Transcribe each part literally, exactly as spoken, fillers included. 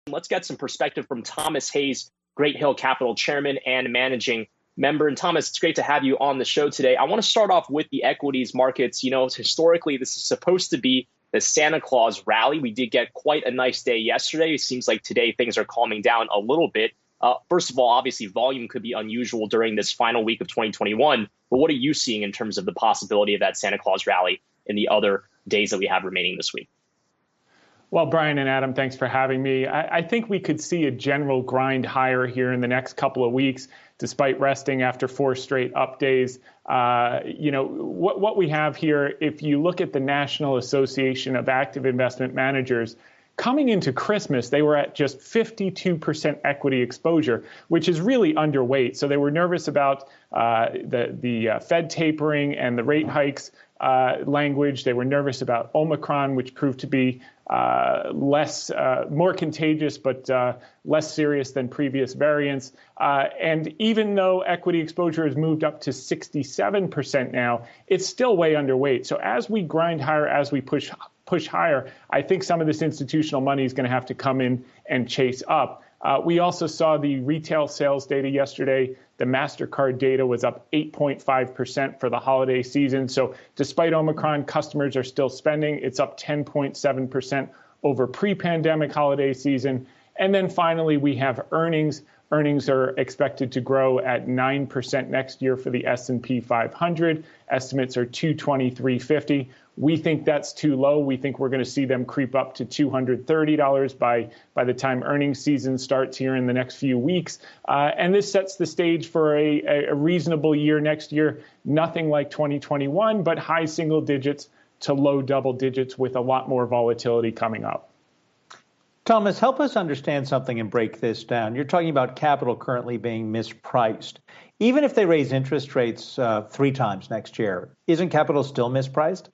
Let's get some perspective from Thomas Hayes, Great Hill Capital Chairman and Managing Member. And Thomas, it's great to have you on the show today. I want to start off with the equities markets. You know, historically, this is supposed to be the Santa Claus rally. We did get quite a nice day yesterday. It seems like today things are calming down a little bit. Uh, first of all, obviously, volume could be unusual during this final week of twenty twenty-one. But what are you seeing in terms of the possibility of that Santa Claus rally in the other days that we have remaining this week? Well, Brian and Adam, thanks for having me. I, I think we could see a general grind higher here in the next couple of weeks, despite resting after four straight up days. Uh, you know, what, what we have here, if you look at the National Association of Active Investment Managers, coming into Christmas, they were at just fifty-two percent equity exposure, which is really underweight. So they were nervous about uh, the, the uh, Fed tapering and the rate hikes uh, language. They were nervous about Omicron, which proved to be uh, less, uh, more contagious, but uh, less serious than previous variants. Uh, and even though equity exposure has moved up to sixty-seven percent now, it's still way underweight. So as we grind higher, as we push push higher, I think some of this institutional money is going to have to come in and chase up. Uh, we also saw the retail sales data yesterday. The MasterCard data was up eight point five percent for the holiday season. So despite Omicron, customers are still spending. It's up ten point seven percent over pre-pandemic holiday season. And then finally, we have earnings. Earnings are expected to grow at nine percent next year for the S and P five hundred. Estimates are two twenty-three fifty. We think that's too low. We think we're going to see them creep up to two hundred thirty dollars by, by the time earnings season starts here in the next few weeks. Uh, and this sets the stage for a, a reasonable year next year. Nothing like twenty twenty-one, but high single digits to low double digits with a lot more volatility coming up. Thomas, help us understand something and break this down. You're talking about capital currently being mispriced. Even if they raise interest rates uh, three times next year, isn't capital still mispriced?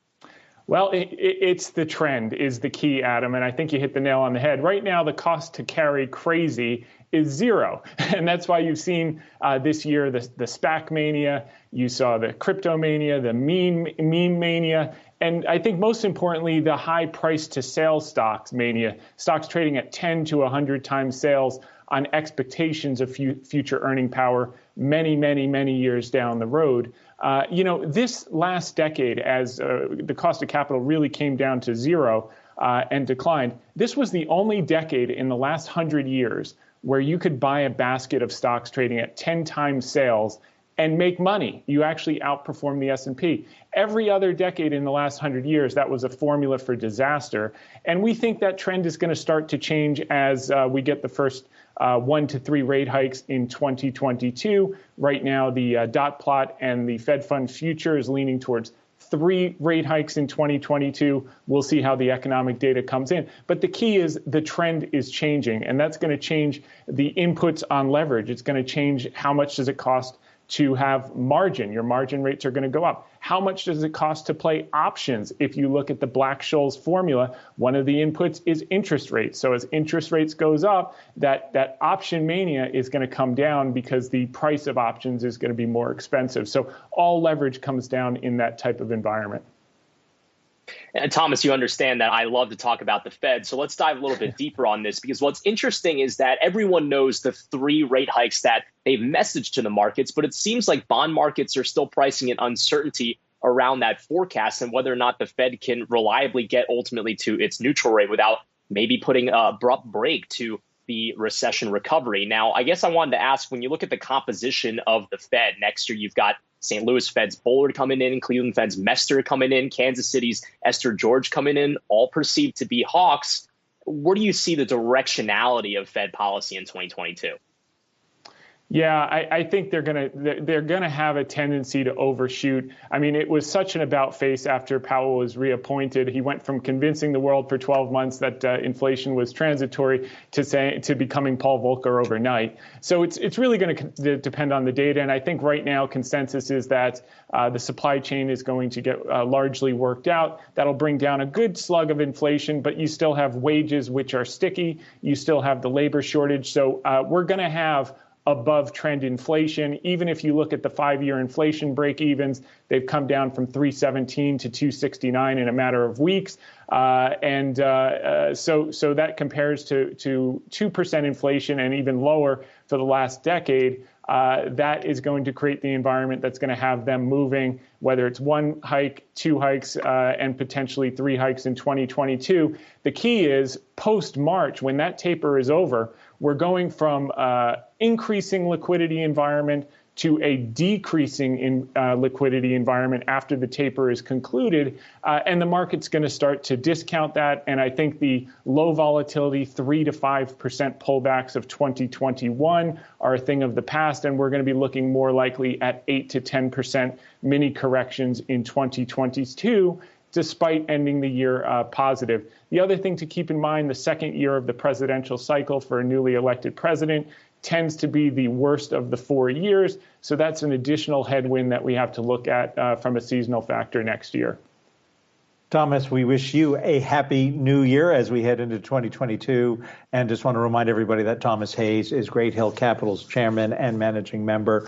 Well, it, it's the trend is the key, Adam, and I think you hit the nail on the head. Right now, the cost to carry crazy is zero, and that's why you've seen uh, this year the, the SPAC mania, you saw the crypto mania, the meme, meme mania, and I think most importantly, the high price to sales stocks mania, stocks trading at ten to one hundred times sales on expectations of fu- future earning power many, many, many years down the road. Uh, you know, this last decade, as uh, the cost of capital really came down to zero uh, and declined, this was the only decade in the last hundred years where you could buy a basket of stocks trading at ten times sales and make money. You actually outperform the S and P. Every other decade in the last hundred years, that was a formula for disaster. And we think that trend is going to start to change as uh, we get the first uh, one to three rate hikes in twenty twenty-two. Right now, the uh, dot plot and the Fed Fund future is leaning towards three rate hikes in twenty twenty-two. We'll see how the economic data comes in. But the key is the trend is changing, and that's going to change the inputs on leverage. It's going to change how much does it cost to have margin. Your margin rates are going to go up. How much does it cost to play options? If you look at the Black-Scholes formula, one of the inputs is interest rates. So as interest rates goes up, that, that option mania is going to come down because the price of options is going to be more expensive. So all leverage comes down in that type of environment. And Thomas, you understand that I love to talk about the Fed. So let's dive a little bit deeper on this, because what's interesting is that everyone knows the three rate hikes that they've messaged to the markets, but it seems like bond markets are still pricing in uncertainty around that forecast and whether or not the Fed can reliably get ultimately to its neutral rate without maybe putting an abrupt break to the recession recovery. Now, I guess I wanted to ask, when you look at the composition of the Fed next year, you've got Saint Louis Fed's Bullard coming in, Cleveland Fed's Mester coming in, Kansas City's Esther George coming in, all perceived to be hawks. Where do you see the directionality of Fed policy in twenty twenty-two? Yeah, I, I think they're gonna they're gonna have a tendency to overshoot. I mean, it was such an about face after Powell was reappointed. He went from convincing the world for twelve months that uh, inflation was transitory to say to becoming Paul Volcker overnight. So it's it's really going to depend on the data. And I think right now consensus is that uh, the supply chain is going to get uh, largely worked out. That'll bring down a good slug of inflation, but you still have wages which are sticky. You still have the labor shortage. So uh, we're going to have above trend inflation. Even if you look at the five-year inflation break-evens, they've come down from three seventeen to two sixty-nine in a matter of weeks. Uh, and uh, uh, so so that compares to, to two percent inflation and even lower for the last decade. Uh, that is going to create the environment that's going to have them moving, whether it's one hike, two hikes, uh, and potentially three hikes in twenty twenty-two. The key is post-March, when that taper is over, we're going from uh, increasing liquidity environment to a decreasing in uh, liquidity environment after the taper is concluded, uh, and the market's going to start to discount that. And I think the low volatility three to five percent pullbacks of twenty twenty-one are a thing of the past, and we're going to be looking more likely at eight to ten percent mini corrections in twenty twenty-two, despite ending the year uh, positive. The other thing to keep in mind, the second year of the presidential cycle for a newly elected president tends to be the worst of the four years. So that's an additional headwind that we have to look at uh, from a seasonal factor next year. Thomas, we wish you a happy new year as we head into twenty twenty-two. And just want to remind everybody that Thomas Hayes is Great Hill Capital's chairman and managing member.